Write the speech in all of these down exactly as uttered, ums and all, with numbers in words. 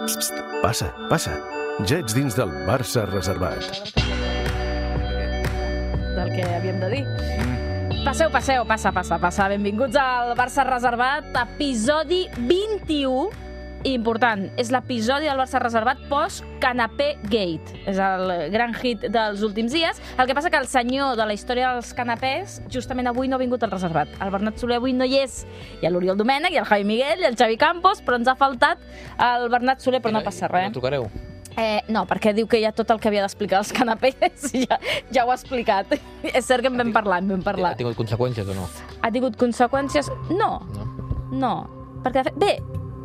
Psst, passa, passa. Ja ets dins del Barça reservat. Del que havíem de dir. Passeu, passeu, passa, passa, passa. Benvinguts al Barça reservat, episodi vint-i-u. Important, és l'episodi del Barça reservat post-Canapé Gate. És el gran hit dels últims dies. El que passa que el senyor de la història dels canapés justament avui no ha vingut al reservat. El Bernat Soler avui no hi és. Hi ha l'Oriol Domènech, hi ha el Javi Miguel, hi ha el Xavi Campos, però ens ha faltat el Bernat Soler, però no passa res. No trucareu? Eh, no, perquè diu que ja tot el que havia d'explicar als canapés ja, ja ho ha explicat. És cert que en vam parlar, en vam parlar. Ha tingut conseqüències o no? Ha tingut conseqüències? No. No. No. Perquè, de fet, bé,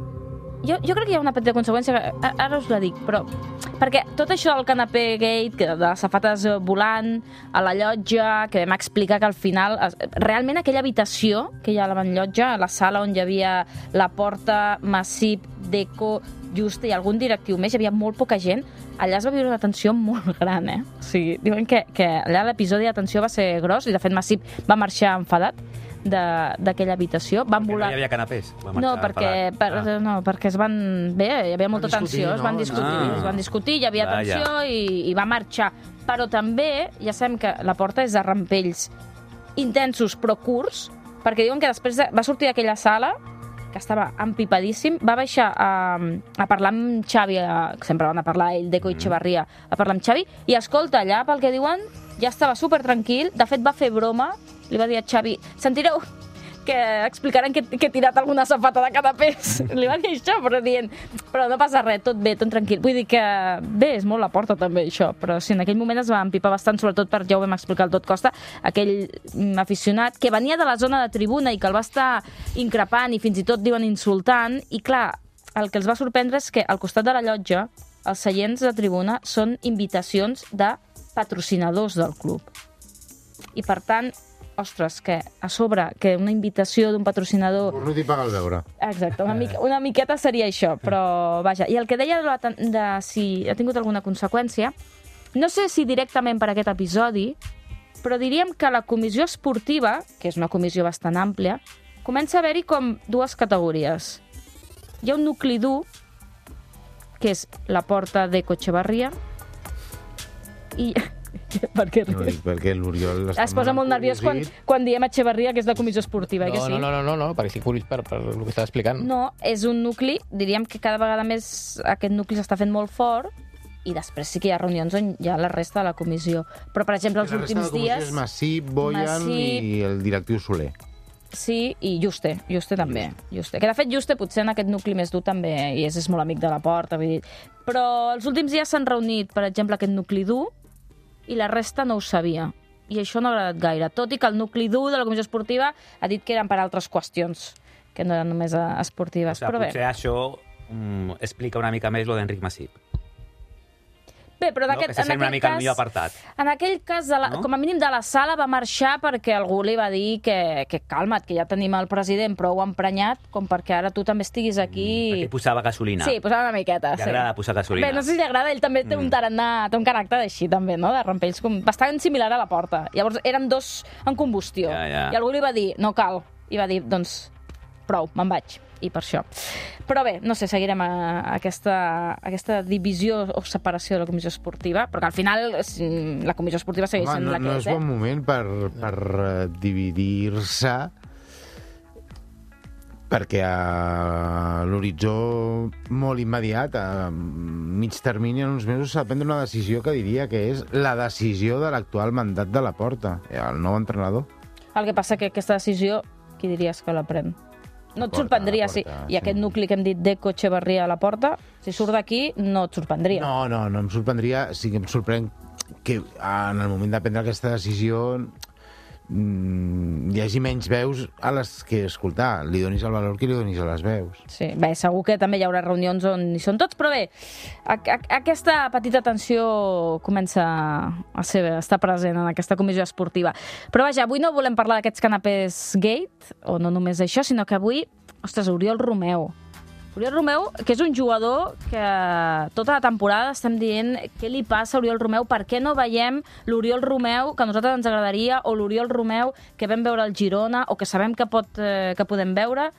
jo, jo crec que hi ha una petita conseqüència, que ara us la dic, però... Perquè tot això del Canapé Gate, que de les safates volant, a la llotja, que vam explicar que al final... Realment aquella habitació que hi ha a la llotja, a la sala on hi havia la porta, Massip, Deco, Juste i algun directiu més, hi havia molt poca gent, allà es va viure una tensió molt gran, eh? O sigui, diuen que, que allà l'episodi de tensió va ser gros, i de fet Massip va marxar enfadat d'aquella habitació. Van perquè volar... no hi havia canapés. No, perquè, per, ah. no, perquè es van... Bé, hi havia molta van tensió, discutir, es van no? discutir, Ah. es van discutir, hi havia Ah, tensió ja. i, i va marxar. Però també, ja sabem que la porta és de rampells intensos però curts, perquè diuen que després de, va sortir d'aquella sala que estava empipadíssim, va baixar a, a parlar amb Xavi, a, sempre van a parlar ell, Deco i Echevarria, a parlar amb Xavi, i escolta, allà, pel que diuen, ja estava super tranquil, de fet va fer broma, li va dir a Xavi, sentireu que explicaran que, que he tirat alguna safata de canapés. Li va dir això, però dient, però no passa res, tot bé, tot tranquil. Vull dir que, bé, és molt la porta també això, però sí, en aquell moment es va empipar bastant, sobretot per, ja ho vam explicar al Tot Costa, aquell mm, aficionat que venia de la zona de tribuna i que el va estar increpant i fins i tot diuen insultant, i clar, el que els va sorprendre és que al costat de la llotja, els seients de tribuna són invitacions de patrocinadors del club. I per tant, ostres, que a sobre, que una invitació d'un patrocinador... No t'hi paga el veure. Exacte, una, mica, una miqueta seria això, però vaja. I el que deia de, la, de si ha tingut alguna conseqüència, no sé si directament per aquest episodi, però diríem que la comissió esportiva, que és una comissió bastant àmplia, comença a haver-hi com dues categories. Hi ha un nucli dur, que és la porta de Echevarria, i... per què No, dic, perquè l'Oriol... es posa molt nerviós quan, quan diem Echevarria, que és la comissió esportiva, No, que sí? no, no, no, no, no, perquè estic curiós per, per el que estava explicant. No, és un nucli, diríem que cada vegada més aquest nucli s'està fent molt fort, i després sí que hi ha reunions on hi ha la resta de la comissió. Però, per exemple, els últims dies... És Massip, Boyan Massip. i el directiu Soler. Sí, i Juste, Juste també. Juste. Que de fet Juste potser en aquest nucli més dur també i és, és molt amic de la porta, vull dir. Però els últims dies s'han reunit, per exemple, aquest nucli dur, i la resta no ho sabia. I això no ha agradat gaire, tot i que el nucli dur de la comissió esportiva ha dit que eren per altres qüestions, que no eren només esportives. O sigui, però bé. potser això um, explica una mica més lo d'Enric Massip. Bé, però No? d'aquest, Que se en sent una aquell mica cas, millor apartat. en aquell cas, de la, No? com a mínim de la sala, va marxar perquè algú li va dir que, que calma't, que ja tenim el president prou emprenyat com perquè ara tu també estiguis aquí... Perquè posava gasolina. Sí, posava una miqueta. Li sí. agrada posar gasolina. Bé, no sé si li agrada, ell també té un tarannà, té un caràcter així també, no?, de rampells, com bastant similar a la porta. Llavors eren dos en combustió. Ja, ja. I algú li va dir, no cal. I va dir, doncs, prou, me'n vaig. I per això. Però bé, no sé, seguirem a, a aquesta, a aquesta divisió o separació de la comissió esportiva, però que al final mm, la comissió esportiva segueix Home, sent no, la que no és, és bon eh? moment per, per uh, dividir-se perquè a l'horitzó molt immediat, a mig termini, en uns mesos, s'ha de prendre una decisió que diria que és la decisió de l'actual mandat de la porta, el nou entrenador. El que passa que aquesta decisió, qui diries que la pren? No et Porta, sorprendria, la sí. porta, I sí. aquest nucli que hem dit Deco, Echevarria a la porta, si surt d'aquí, no et sorprendria. No, no, no em sorprendria. Sí que em sorprèn que en el moment de prendre aquesta decisió mm, hi hagi menys veus a les que escoltar. Li donis el valor que li donis a les veus. Sí, bé, segur que també hi haurà reunions on hi són tots, però bé, a, a, aquesta petita tensió comença a, ser, a estar present en aquesta comissió esportiva. Però vaja, avui no volem parlar d'aquests canapés gate, o no només això, sinó que avui, ostres, Oriol Romeu. Oriol Romeu, que és un jugador que tota la temporada estem dient què li passa a Oriol Romeu, per què no veiem l'Oriol Romeu que a nosaltres ens agradaria, o l'Oriol Romeu que vam veure al Girona, o que sabem que, pot, eh, que podem veure,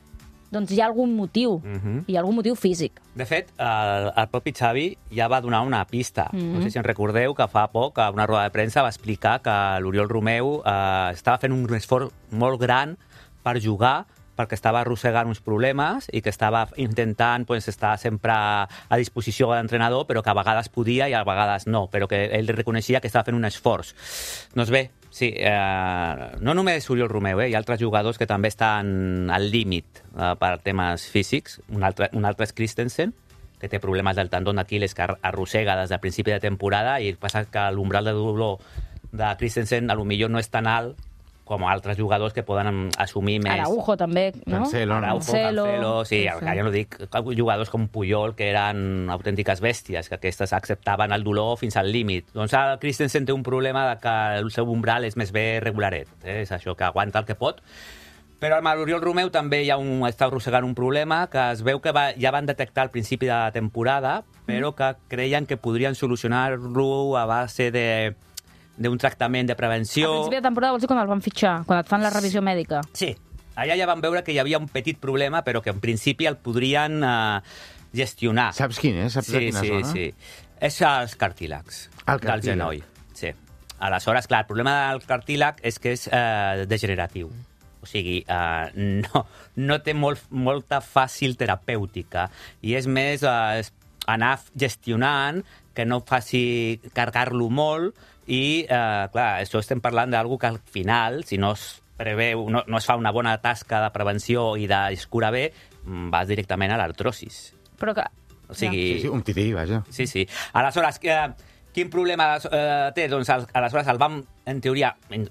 doncs hi ha algun motiu, Mhm. hi ha algun motiu físic. De fet, el, el propi Xavi ja va donar una pista. Mm -hmm. No sé si en recordeu que fa poc, a una roda de premsa, va explicar que l'Oriol Romeu eh, estava fent un esforç molt gran per jugar, perquè estava arrossegant uns problemes i que estava intentant pues, estar sempre a disposició de l'entrenador, però que a vegades podia i a vegades no, però que ell reconeixia que estava fent un esforç. Doncs bé, sí, eh, no només Oriol Romeu, eh, hi ha altres jugadors que també estan al límit eh, per temes físics. Un altre, un altre és Christensen, que té problemes del tendó d'Aquil que arrossega des del principi de temporada, i passa que l'umbral de dolor de Christensen a lo millor no és tan alt com altres jugadors que poden assumir més... Araujo també, no? Cancelo, no? Araujo, Cancelo, Cancelo, sí, sí, sí. sí. Ja no dic jugadors com Puyol, que eren autèntiques bèsties, que aquestes acceptaven el dolor fins al límit. Doncs el Christensen té un problema de que el seu umbral és més bé regularet, eh? És això, que aguanta el que pot. Però amb l'Oriol Romeu també hi ha un, està arrossegant un problema que es veu que va, ja van detectar al principi de la temporada, però que creien que podrien solucionar-lo a base de d'un tractament de prevenció. A principi de temporada vols dir quan el van fitxar, quan et fan la revisió mèdica. Sí, allà ja van veure que hi havia un petit problema, però que en principi el podrien eh, gestionar. Saps quin és? Saps de Sí, quina sí, zona? sí. És els cartílags El del cartílag. genoll. Sí. Aleshores, clar, el problema del cartílag és que és eh, degeneratiu. O sigui, eh, no, no té molt, molta fàcil terapèutica i és més eh, anar gestionant que no faci carregar-lo molt i, eh, clar, això estem parlant d'algú que al final, si no es preveu, no, no es fa una bona tasca de prevenció i de cura bé, vas directament a l'artrosis. Però que... O sigui... Sí, sí, un tití, vaja. Sí, sí. Aleshores, eh, quin problema eh, té? Doncs al- aleshores el vam, en teoria, en-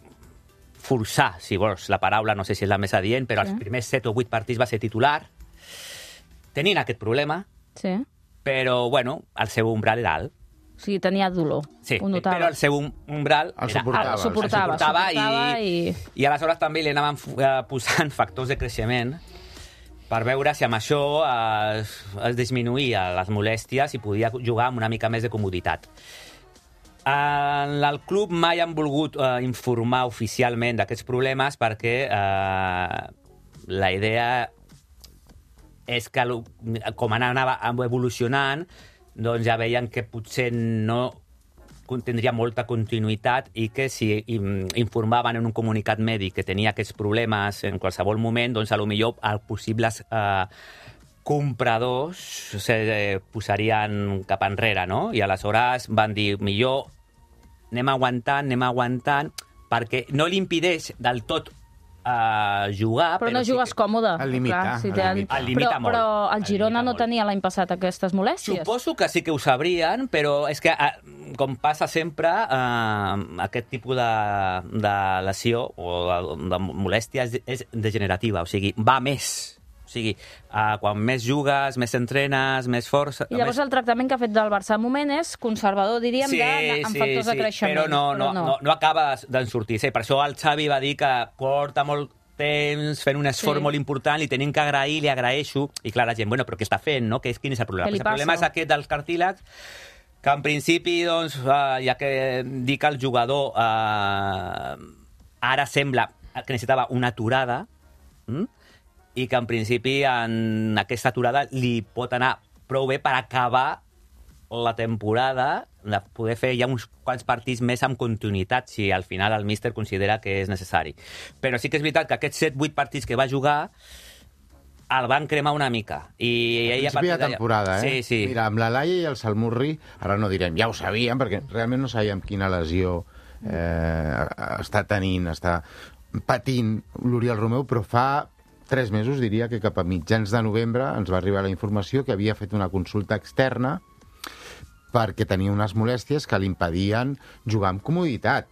forçar, si vols la paraula, no sé si és la més adient, però Sí. els primers set o vuit partits va ser titular. Tenint aquest problema, Sí. però, bueno, el seu umbral era alt. O sigui, tenia dolor. Sí, Ho notava. però el seu um- umbral El era suportava, alt. el suportava, El suportava, suportava i, i- i aleshores també li anaven eh, posant factors de creixement per veure si amb això es, es disminuïa les molèsties i podia jugar amb una mica més de comoditat. En el club mai han volgut eh, informar oficialment d'aquests problemes perquè eh, la idea és que lo- com anava evolucionant, doncs ja veien que potser no tindria molta continuïtat i que si im- informaven en un comunicat mèdic que tenia aquests problemes en qualsevol moment, doncs a lo millor els possibles eh, compradors se posarien cap enrere, no? I aleshores van dir, millor anem aguantant, anem aguantant, perquè no li impedeix del tot uh, jugar. Però no sí jugues que- còmode. Al limitar, Clar, si al tenen- limitar. Al limita però, molt. però el Al Girona limita no molt. tenia l'any passat aquestes molèsties. Suposo que sí que ho sabrien, però és que, eh, com passa sempre, eh, aquest tipus de, de lesió o de, de molèstia és, és degenerativa, o sigui, va més. O sigui, eh, quan més jugues, més entrenes, més força... I llavors més... el tractament que ha fet del Barça al moment és conservador, diríem, Sí, de, amb sí, factors sí, de creixement. però no, no, no, no acaba d'en sortir. Sí, per això el Xavi va dir que porta molt temps fent un esforç Sí. molt important, li tenim que agrair, li agraeixo, i clar, la gent, bueno, però què està fent, no? Que és, quin és el problema? Què li Pues el problema és passa? aquest dels cartílags, que en principi, doncs, eh, ja que dic que el jugador eh, ara sembla que necessitava una aturada, hm? I que en principi en aquesta aturada li pot anar prou bé per acabar la temporada, de poder fer ja uns quants partits més amb continuïtat, si al final el míster considera que és necessari. Però sí que és veritat que aquests set vuit partits que va jugar el van cremar una mica. I Al ell, a principi partir de d'allà- temporada, eh? Sí, sí. Mira, amb la Laia i el Salmurri, ara no direm, ja ho sabíem, perquè realment no sabíem quina lesió eh, està tenint, està patint l'Oriol Romeu, però fa tres mesos, diria que cap a mitjans de novembre ens va arribar la informació que havia fet una consulta externa perquè tenia unes molèsties que li impedien jugar amb comoditat.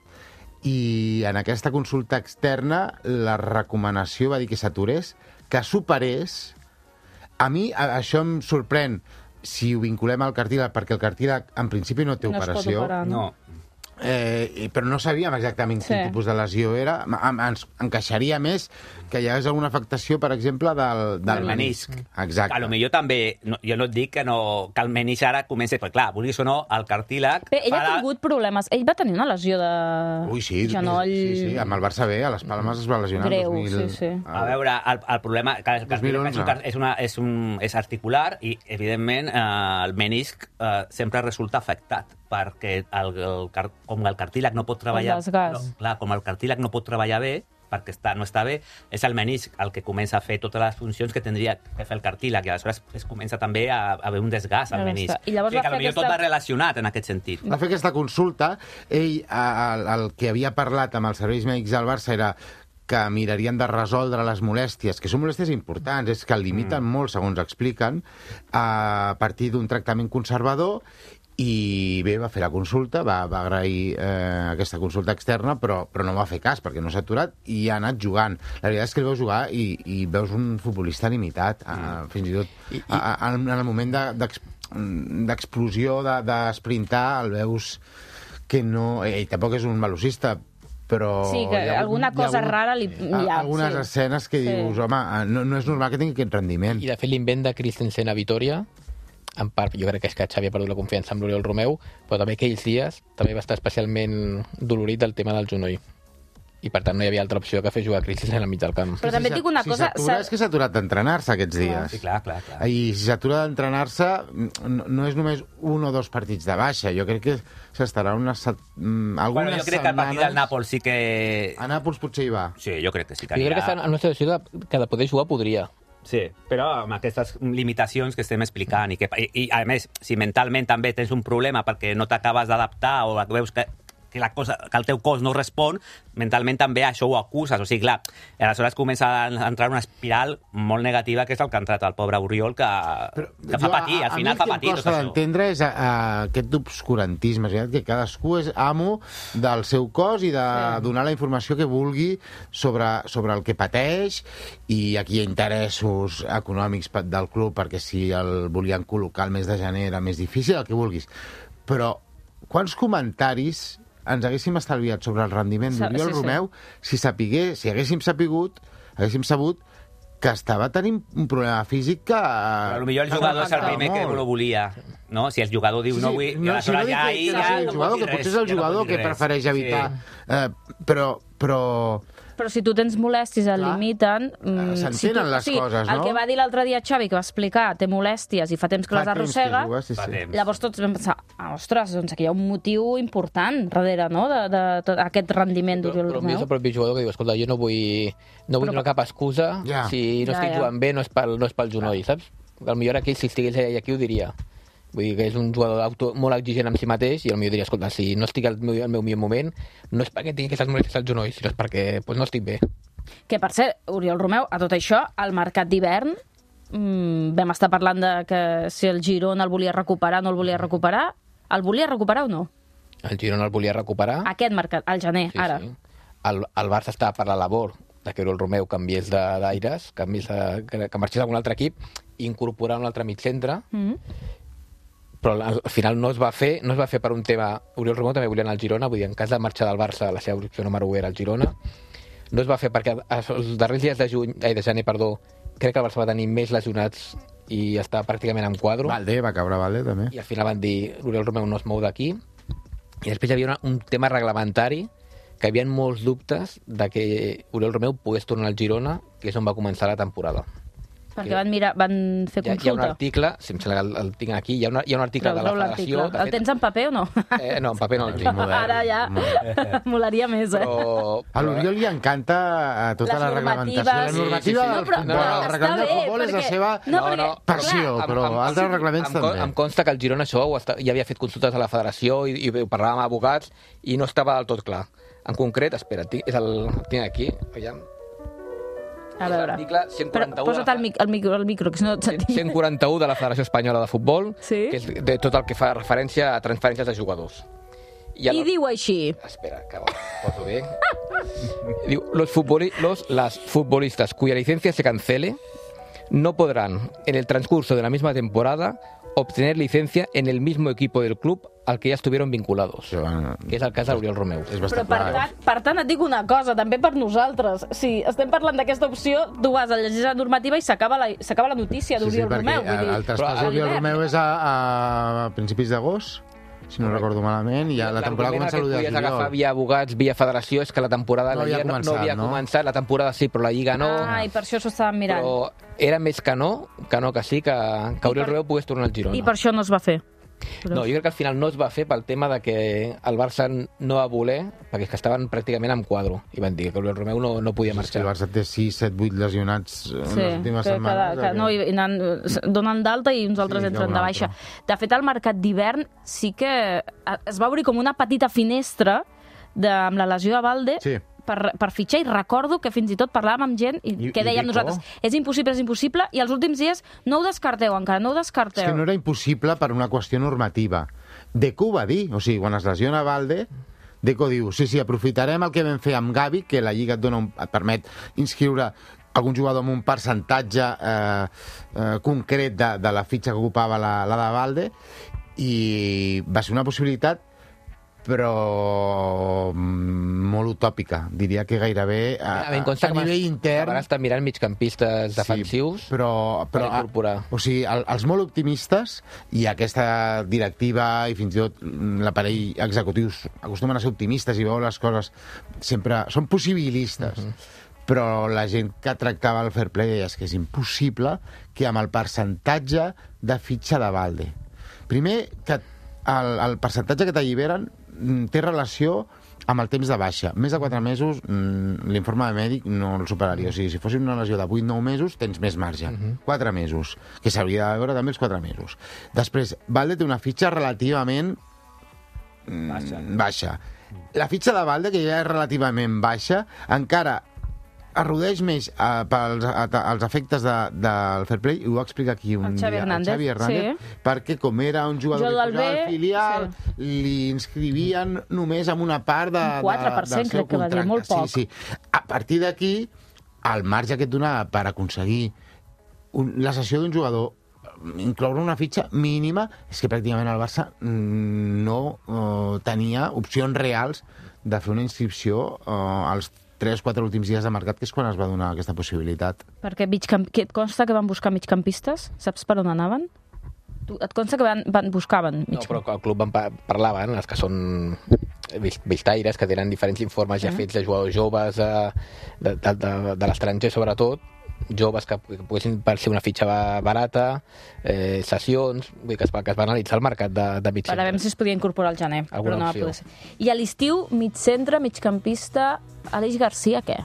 I en aquesta consulta externa la recomanació va dir que s'aturés, que superés. A mi a- això em sorprèn si ho vinculem al cartílag, perquè el cartílag en principi no té No es pot operació. operar, No. eh, però no sabíem exactament quin Sí. tipus de lesió era. Em- Ens encaixaria més que hi hagués alguna afectació, per exemple, del, del Del menisc. Exacte. A lo millor també, no, jo no et dic que, no, que el menisc ara comenci, però clar, vulguis o no, el cartílag... Bé, ell ha farà- tingut problemes. Ell va tenir una lesió de Ui, sí, genoll... sí, sí, amb el Barça B, a les Palmes es va lesionar el Greu, dos mil... sí, sí. A veure, el, el problema... Que el dos mil cartílag onze. és, un, car- és, una, és, un, és articular i, evidentment, eh, el menisc eh, sempre resulta afectat perquè el, el, car- com el cartílag no pot treballar... desgast. No, clar, com el cartílag no pot treballar bé, perquè està, no està bé, és el menisc el que comença a fer totes les funcions que tindria que fer el cartílag, i aleshores es comença també a, a haver un desgast al Ja menisc. està. I llavors o sigui, va que fer potser tot aquesta- va relacionat en aquest sentit. Va fer aquesta consulta. Ell, el, el que havia parlat amb els serveis mèdics del Barça era que mirarien de resoldre les molèsties, que són molèsties importants, és que el limiten mm. molt, segons expliquen, a partir d'un tractament conservador. I bé, va fer la consulta, va, va agrair eh, aquesta consulta externa, però, però no va fer cas, perquè no s'ha aturat i ha anat jugant. La veritat és que el veus jugar i, i veus un futbolista limitat, mm. a, fins i tot I, i... a, a, en el moment de, d'ex, d'explosió, de, d'esprintar, el veus que no... Ell tampoc és un velocista, però... Sí, que hi ha alguna hi ha cosa hagut- rara li... hi ha Ja, algunes sí. escenes que Sí. dius, home, no, no és normal que tingui aquest rendiment. I de fet l'invent de Christensen a Vitoria, en part jo crec que és que Xavi ha perdut la confiança amb l'Oriol Romeu, però també aquells dies també va estar especialment dolorit del tema del genoll. I per tant no hi havia altra opció que fer jugar Christensen al mig del camp. Però també et dic una si cosa... s'atura, és que s'ha aturat d'entrenar-se aquests dies. Sí, clar, clar, clar. I si s'atura d'entrenar-se, no, no és només un o dos partits de baixa. Jo crec que s'estarà unes, set- mm, algunes Bueno, jo crec que el partit del setmanes... Nàpols sí que... A Nàpols potser hi va. Sí, jo crec que sí que Jo crec que anirà. està en una situació de, que de poder jugar podria. Sí, però amb aquestes limitacions que estem explicant i, que, i, i a més, si mentalment també tens un problema perquè no t'acabes d'adaptar o veus que, que, la cosa, que el teu cos no respon, mentalment també això ho acuses. O sigui, clar, aleshores comença a entrar una espiral molt negativa, que és el que ha entrat el pobre Oriol, que, que fa jo, patir, a- al final fa a mi patir el que em tot costa això. d'entendre és a, a, aquest obscurantisme, és a dir, que cadascú és amo del seu cos i de sí. donar la informació que vulgui sobre, sobre el que pateix, i aquí hi ha interessos econòmics pe- del club, perquè si el volien col·locar el mes de gener era més difícil, el que vulguis. Però quants comentaris ens haguéssim estalviat sobre el rendiment Sí, d'Oriol sí, sí. Romeu si sapigué, si haguéssim sapigut, haguéssim sabut que estava tenint un problema físic que... Però potser el jugador és el primer que no vull, no? Si el jugador diu no vull, no, si no aleshores dic ja que, ahir que, ja no sigui el no jugador, pots que dir potser res, és el ja no jugador pots dir que res. prefereix evitar. Sí. Eh, però, però... Però si tu tens molèsties, el Clar. limiten... mm, S'entenen si tu- les coses, El no? que va dir l'altre dia Xavi, que va explicar, té molèsties i fa temps que Fa les temps que arrossega, juga, sí, Fa sí. temps. llavors tots vam pensar, ah, ostres, doncs aquí hi ha un motiu important darrere, no?, de, de, de aquest rendiment Però, d'Oriol però a mi és Romeu. el propi jugador que diu, escolta, jo no vull, no vull Però- donar cap excusa Ja. si no Ja, estic ja. jugant bé, no és pel, no és pel genoll, saps? Al millor aquí, si estigués ell aquí, ho diria. Vull dir que és un jugador auto, molt exigent amb si mateix i al millor diria, escolta, si no estic al meu, al meu millor moment, no és perquè tingui aquestes molèsties al genoll, sinó és perquè pues, no estic bé. Que, per cert, Oriol Romeu, a tot això, al mercat d'hivern, mmm, vam estar parlant de que si el Girona el volia recuperar o no el volia recuperar. El volia recuperar o no? El Girona el volia recuperar. Aquest mercat, al gener, Sí, ara. sí. El, el Barça estava per la labor de que el Romeu canviés de- d'aires, canviés de, que, que marxés a algun altre equip i incorporar un altre mig centre, Mm. però al al final no es va fer, no es va fer per un tema... Oriol Romeu també volia anar al Girona, vull dir, en cas de marxar del Barça, la seva opció número u era el Girona. No es va fer perquè els darrers dies de, juny, ai, de gener, perdó, crec que el Barça va tenir més lesionats i estava pràcticament en quadro. Valde, va caure Valde, també. I al final van dir, Oriol Romeu no es mou d'aquí. I després hi havia una, un tema reglamentari que hi havia molts dubtes de que Oriol Romeu pogués tornar al Girona, que és on va començar la temporada. Perquè van mirar, van fer Hi ha, hi ha un consulta. article, si em sembla que el, el tinc aquí, hi ha, una, hi ha un article Treu, de la treu Federació... l'article. de El tens en paper o no? Eh, no, en paper no el tinc. Ara ja molaria més, eh? Però, A l'Oriol li encanta eh, tota Les la reglamentació. La normatives. normativa Sí, sí, sí. del No, però- futbol, no, el està reglament del bé, futbol és la perquè- seva No, perquè, passió, clar, però em- em- altres reglaments em, també. Em consta que el Girona això ho està, ja havia fet consultes a la federació i, i ho parlàvem amb advocats i no estava del tot clar. En concret, espera, tinc, és el, el tinc aquí, aviam. A veure. L'article cent quaranta-u Però posa't de la- el, mic, el, micro, el micro, que si no et sentim. cent quaranta-u de la Federació Espanyola de Futbol, Sí. que és de tot el que fa referència a transferències de jugadors. I, I diu així. Espera, que ho poso bé. Diu, los, futboli los las futbolistas cuya licencia se cancele no podrán, en el transcurso de la misma temporada, obtener licencia en el mismo equipo del club al que ja estuvieron vinculados, Sí, bueno, que és el cas d'Oriol Romeu. és Però bastant per clar. tant, per tant et dic una cosa, també per nosaltres. Si estem parlant d'aquesta opció, tu vas a llegir la normativa i s'acaba la, s'acaba la notícia Sí, sí, d'Oriol perquè Romeu. Vull el, dir, el traspàs Però d'Oriol l'hivern. Romeu és a, a principis d'agost, si no recordo malament, i ja la temporada comença l'u de L'argument que podies agafar juliol. via abogats, via federació, és que la temporada No la havia Lliga no, no començat, havia no? començat, la temporada sí, però la Lliga no. Ah, i per això s'ho estàvem mirant. Però era més que no, que no que sí, que, que Oriol per- Romeu pogués tornar al Girona. I per això no es va fer. No, jo crec que al final no es va fer pel tema de que el Barça no va voler, perquè és que estaven pràcticament en quadro, i van dir que Oriol Romeu no, no podia És que marxar. el Barça té sis, set, vuit lesionats en Sí, les últimes que, setmanes. que, que, no, i, i anan, donen d'alta i uns altres Sí, entren un de altre. baixa. De fet, al mercat d'hivern sí que es va obrir com una petita finestra de, amb la lesió de Valde Sí. per, per fitxar, i recordo que fins i tot parlàvem amb gent i, I- que i dèiem Deco. nosaltres, és impossible, és impossible, i els últims dies no ho descarteu encara, no ho descarteu. És que no era impossible per una qüestió normativa. Deco ho va dir, o sigui, quan es lesiona Valde, Deco diu, sí, sí, aprofitarem el que vam fer amb Gavi, que la Lliga et, dona un, et permet inscriure algun jugador amb un percentatge eh, eh, concret de, de la fitxa que ocupava la, la de Valde, i va ser una possibilitat, però mm, molt utòpica. Diria que gairebé a, A, a, a nivell intern... Van estar mirant migcampistes defensius. Sí, però, però per incorporar. o sigui, el, els molt optimistes i aquesta directiva i fins i tot l'aparell executius acostumen a ser optimistes i veuen les coses sempre... Són possibilistes. Uh -huh. Però la gent que tractava el fair play deia que és impossible que amb el percentatge de fitxa de Valde. Primer, que el, el percentatge que t'alliberen mm, té relació amb el temps de baixa. Més de quatre mesos, mm, l'informe de mèdic no el superaria. O sigui, si fos una lesió de vuit nou mesos, tens més marge. Mhm. quatre mesos, que s'hauria de veure també els quatre mesos. Després, Valde té una fitxa relativament mm, Baixa. baixa. La fitxa de Valde, que ja és relativament baixa, encara arrodeix més eh, pels a, a, als efectes de, del fair play, i ho explica aquí un El Xavi dia Hernández, el Xavi Hernández, sí. perquè com era un jugador Jugador que del posava B, al filial, sí. li inscrivien només amb una part de, Un quatre per de, cent del seu crec que va dir, contracte. molt poc. Sí, sí. A partir d'aquí, el marge que et donava per aconseguir un, la cessió d'un jugador, incloure una fitxa mínima, és que pràcticament el Barça mm, no eh, tenia opcions reals de fer una inscripció eh, als tres o quatre últims dies de mercat, que és quan es va donar aquesta possibilitat. Perquè migcamp... que et consta que van buscar migcampistes? Saps per on anaven? Tu, et consta que van, van buscaven No, migcampistes? però el club en pa- parlaven, els que són vis- vistaires, que tenen diferents informes ja Sí. fets de jugadors joves de, de, de, de, de l'estranger, sobretot, joves que, que poguessin per ser una fitxa ba- barata, eh, sessions, vull dir que es va, que es va analitzar el mercat de, de mig Per a veure si es podia incorporar al gener, Alguna però no va opció. poder ser. I a l'estiu, mig centre, migcampista, Aleix Garcia, què?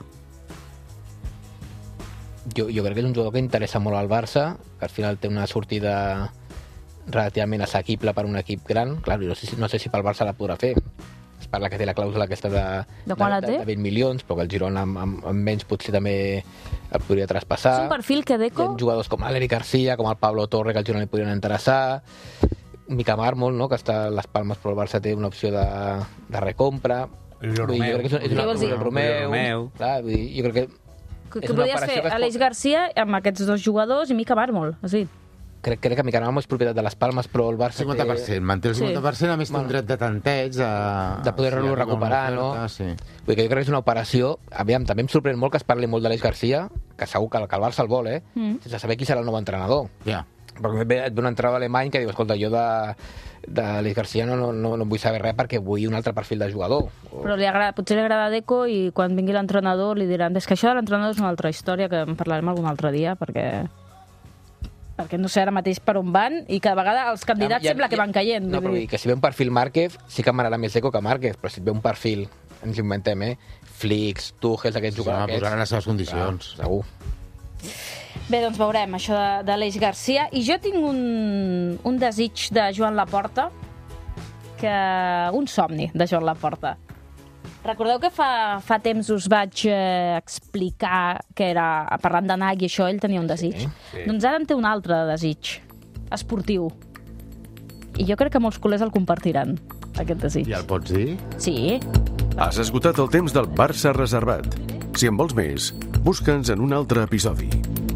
Jo, jo crec que és un jugador que interessa molt al Barça, que al final té una sortida relativament assequible per un equip gran. Clar, no sé, si- no sé si pel Barça la podrà fer. Es parla que té la clàusula aquesta de, De quan la de, té? de vint milions, però que el Girona amb, amb, amb menys potser també el podria traspassar. És un perfil que Hi ha Deco... jugadors com l'Eric Garcia, com el Pablo Torre, que al Girona li podrien interessar. Mica Mármol, no?, que està a les Palmes, però el Barça té una opció de, de recompra. Oriol Vull dir, jo Romeu. crec que és, és Què una vols dir? Oriol Romeu. Oriol Romeu. Clar, vull dir, jo crec que Que, és que una podies operació fer que es Aleix pot- Garcia amb aquests dos jugadors i Mica Mármol, has dit. crec, crec que Mica Mármol és propietat de les Palmes, però el Barça cinquanta per cent, manté el Sí. cinquanta per cent, a més té un Bueno. dret de tanteig, de, de poder-lo si arriba recuperar, una no? oferta, Sí. Vull dir que jo crec que és una operació... Aviam, també em sorprèn molt que es parli molt d'Aleix Garcia, que segur que el, que el Barça el vol, eh? Mm. Sense saber qui serà el nou entrenador. Ja. Perquè et ve, et ve un entrenador alemany que diu, escolta, jo de d'Aleix Garcia no, no, no, no vull saber res perquè vull un altre perfil de jugador. O... Però li agrada, potser li agrada a Deco i quan vingui l'entrenador li diran és que això de l'entrenador és una altra història que en parlarem algun altre dia perquè perquè no sé ara mateix per on van i cada vegada els candidats Ja- ja- sembla que ja- van caient. No, vull però vull dir. dir que si ve un perfil Márquez, sí que m'agrada més Deco que Márquez, però si et ve un perfil, ens inventem, eh? Flix, Tuchel, aquests Sí, jugadors home, posar en les seves condicions. Clar, segur. Bé, doncs veurem això de- d'Aleix Garcia. I jo tinc un, un desig de Joan Laporta, que un somni de Joan Laporta. Recordeu que fa, fa temps us vaig eh, explicar que era, parlant de Nike i això, ell tenia un desig? Sí, sí. Doncs ara en té un altre de desig, esportiu. I jo crec que molts culers el compartiran, aquest desig. Ja el pots dir? Sí. Has esgotat el temps del Barça reservat. Si en vols més, busca'ns en un altre episodi.